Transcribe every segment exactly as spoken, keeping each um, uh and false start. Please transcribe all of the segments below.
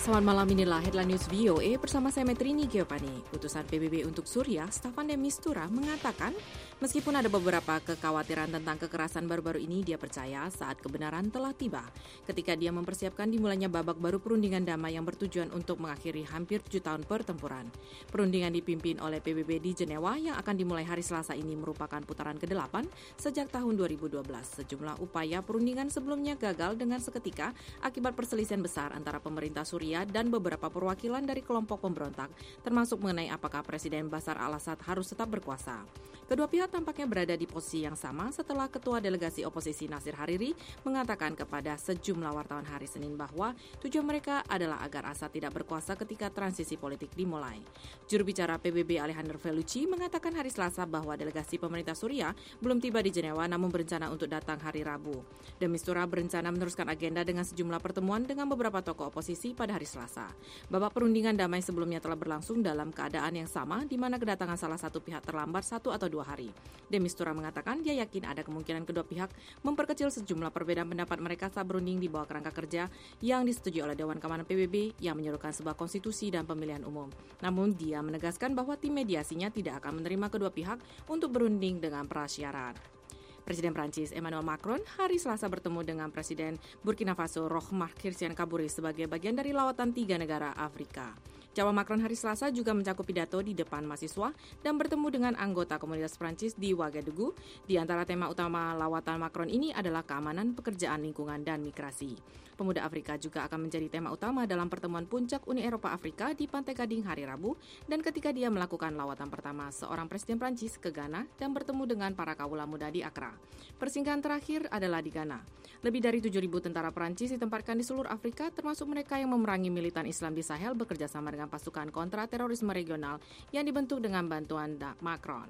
Selamat malam, inilah Headline News V O A bersama saya Metrini Giovanni. Utusan P B B untuk Suriah, Staffan de Mistura, mengatakan meskipun ada beberapa kekhawatiran tentang kekerasan baru-baru ini, dia percaya saat kebenaran telah tiba. Ketika dia mempersiapkan dimulainya babak baru perundingan damai yang bertujuan untuk mengakhiri hampir tujuh tahun pertempuran. Perundingan dipimpin oleh P B B di Jenewa yang akan dimulai hari Selasa ini merupakan putaran kedelapan sejak tahun dua ribu dua belas. Sejumlah upaya perundingan sebelumnya gagal dengan seketika akibat perselisihan besar antara pemerintah Suriah dan beberapa perwakilan dari kelompok pemberontak, termasuk mengenai apakah Presiden Bashar al-Assad harus tetap berkuasa. Kedua pihak tampaknya berada di posisi yang sama setelah Ketua Delegasi Oposisi Nasir Hariri mengatakan kepada sejumlah wartawan hari Senin bahwa tujuan mereka adalah agar Assad tidak berkuasa ketika transisi politik dimulai. Juru bicara P B B Alejandro Vellucci mengatakan hari Selasa bahwa delegasi pemerintah Suriah belum tiba di Jenewa namun berencana untuk datang hari Rabu. De Mistura berencana meneruskan agenda dengan sejumlah pertemuan dengan beberapa tokoh oposisi pada hari Selasa. Babak perundingan damai sebelumnya telah berlangsung dalam keadaan yang sama di mana kedatangan salah satu pihak terlambat satu atau dua hari. De Mistura mengatakan dia yakin ada kemungkinan kedua pihak memperkecil sejumlah perbedaan pendapat mereka saat berunding di bawah kerangka kerja yang disetujui oleh Dewan Keamanan P B B yang menyerukan sebuah konstitusi dan pemilihan umum. Namun dia menegaskan bahwa tim mediasinya tidak akan menerima kedua pihak untuk berunding dengan prasyarat. Presiden Prancis Emmanuel Macron hari Selasa bertemu dengan Presiden Burkina Faso Roch-Marc Christian Kabore sebagai bagian dari lawatan tiga negara Afrika. Jawa Macron hari Selasa juga mencakup pidato di depan mahasiswa dan bertemu dengan anggota komunitas Prancis di Ouagadougou. Di antara tema utama lawatan Macron ini adalah keamanan, pekerjaan, lingkungan, dan migrasi. Pemuda Afrika juga akan menjadi tema utama dalam pertemuan puncak Uni Eropa Afrika di Pantai Gading hari Rabu dan ketika dia melakukan lawatan pertama seorang Presiden Prancis ke Ghana dan bertemu dengan para kawula muda di Accra. Persinggahan terakhir adalah di Ghana. Lebih dari tujuh ribu tentara Prancis ditempatkan di seluruh Afrika, termasuk mereka yang memerangi militan Islam di Sahel bekerja sama dengan pasukan kontra terorisme regional yang dibentuk dengan bantuan Macron.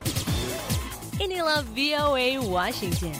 Inilah V O A Washington.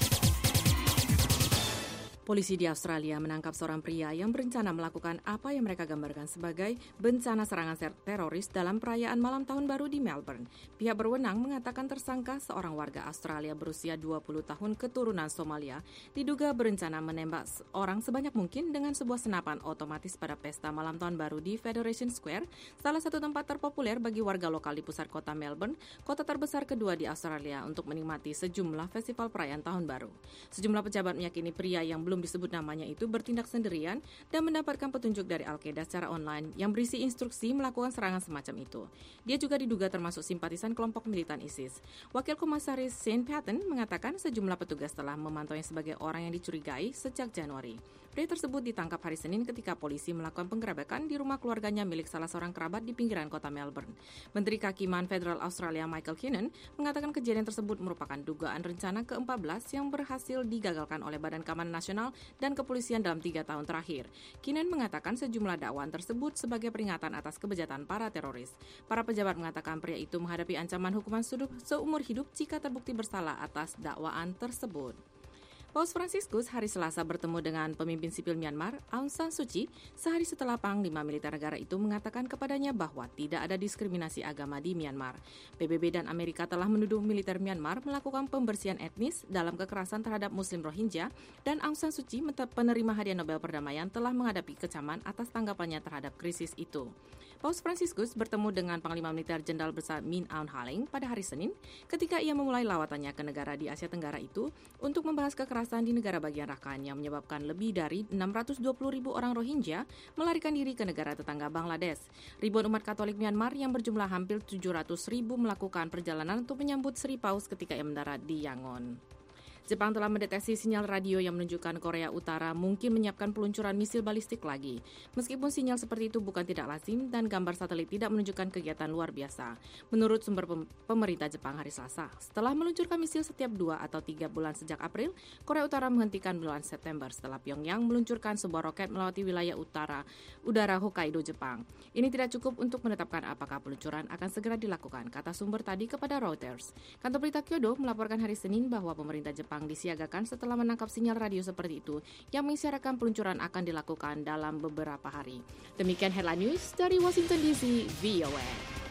Polisi di Australia menangkap seorang pria yang berencana melakukan apa yang mereka gambarkan sebagai bencana serangan teroris dalam perayaan malam tahun baru di Melbourne. Pihak berwenang mengatakan tersangka seorang warga Australia berusia dua puluh tahun keturunan Somalia diduga berencana menembak orang sebanyak mungkin dengan sebuah senapan otomatis pada pesta malam tahun baru di Federation Square, salah satu tempat terpopuler bagi warga lokal di pusat kota Melbourne, kota terbesar kedua di Australia untuk menikmati sejumlah festival perayaan tahun baru. Sejumlah pejabat meyakini pria yang belum belum disebut namanya itu bertindak sendirian dan mendapatkan petunjuk dari Al-Qaeda secara online yang berisi instruksi melakukan serangan semacam itu. Dia juga diduga termasuk simpatisan kelompok militan ISIS. Wakil Komisaris Shane Patton mengatakan sejumlah petugas telah memantaunya sebagai orang yang dicurigai sejak Januari. Pria tersebut ditangkap hari Senin ketika polisi melakukan penggerebekan di rumah keluarganya milik salah seorang kerabat di pinggiran kota Melbourne. Menteri Kehakiman Federal Australia Michael Keenan mengatakan kejadian tersebut merupakan dugaan rencana ke empat belas yang berhasil digagalkan oleh Badan Keamanan Nasional dan kepolisian dalam tiga tahun terakhir. Keenan mengatakan sejumlah dakwaan tersebut sebagai peringatan atas kebejatan para teroris. Para pejabat mengatakan pria itu menghadapi ancaman hukuman seumur hidup jika terbukti bersalah atas dakwaan tersebut. Paus Fransiskus hari Selasa bertemu dengan pemimpin sipil Myanmar, Aung San Suu Kyi, sehari setelah Panglima Militer Negara itu mengatakan kepadanya bahwa tidak ada diskriminasi agama di Myanmar. P B B dan Amerika telah menuduh militer Myanmar melakukan pembersihan etnis dalam kekerasan terhadap Muslim Rohingya, dan Aung San Suu Kyi, penerima hadiah Nobel Perdamaian, telah menghadapi kecaman atas tanggapannya terhadap krisis itu. Paus Fransiskus bertemu dengan Panglima Militer Jenderal Besar Min Aung Hlaing pada hari Senin ketika ia memulai lawatannya ke negara di Asia Tenggara itu untuk membahas kekerasan di negara bagian Rakhine yang menyebabkan lebih dari enam ratus dua puluh ribu orang Rohingya melarikan diri ke negara tetangga Bangladesh. Ribuan umat Katolik Myanmar yang berjumlah hampir tujuh ratus ribu melakukan perjalanan untuk menyambut Sri Paus ketika ia mendarat di Yangon. Jepang telah mendeteksi sinyal radio yang menunjukkan Korea Utara mungkin menyiapkan peluncuran misil balistik lagi. Meskipun sinyal seperti itu bukan tidak lazim dan gambar satelit tidak menunjukkan kegiatan luar biasa. Menurut sumber pem- pemerintah Jepang hari Selasa, setelah meluncurkan misil setiap dua atau tiga bulan sejak April, Korea Utara menghentikan bulan September setelah Pyongyang meluncurkan sebuah roket melewati wilayah utara udara Hokkaido, Jepang. Ini tidak cukup untuk menetapkan apakah peluncuran akan segera dilakukan, kata sumber tadi kepada Reuters. Kantor berita Kyodo melaporkan hari Senin bahwa pemerintah Jepang disiagakan setelah menangkap sinyal radio seperti itu yang mengisyaratkan peluncuran akan dilakukan dalam beberapa hari. Demikian Headline News dari Washington D C, V O A.